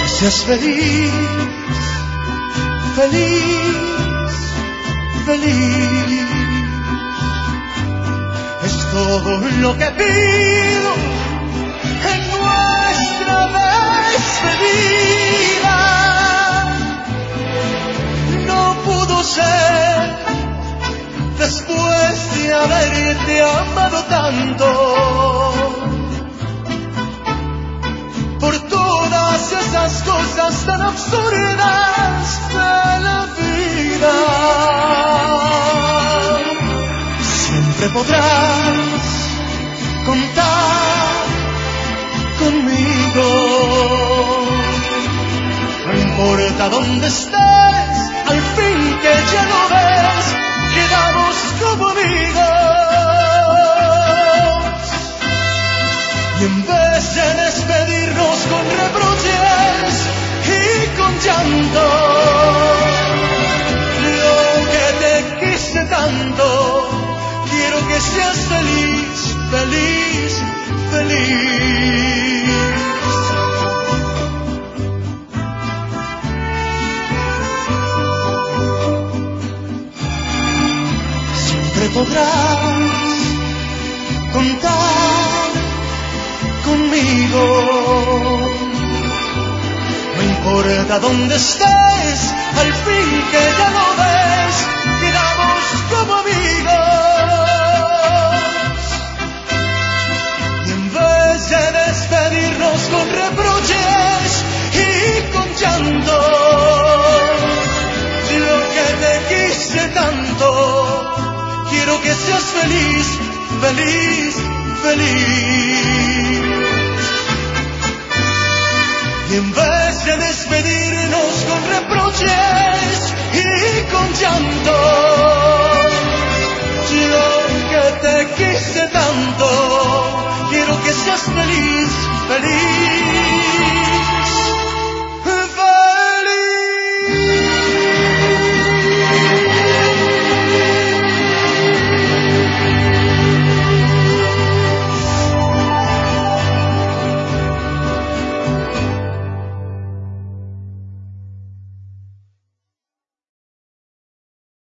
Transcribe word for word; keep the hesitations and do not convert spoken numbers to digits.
seas feliz, feliz, feliz. Es todo lo que pido en nuestra despedida. No pudo ser después de haberte amado tanto. Por todas esas cosas tan absurdas de la vida, siempre podrás contar conmigo. No importa dónde estés, al fin que ya lo ves, quedamos como amigos. Y en vez de despedirnos con reproches y con llanto, lo que te quise tanto, quiero que seas feliz, feliz, feliz. Siempre podrás contar conmigo. No importa dónde estés, al fin que ya lo ves, quedamos como amigos. Y en vez de despedirnos con reproches y con llanto, lo que te quise tanto, quiero que seas feliz, feliz, feliz. Y en vez de despedirnos con reproches y con llanto, yo que te quise tanto, quiero que seas feliz, feliz.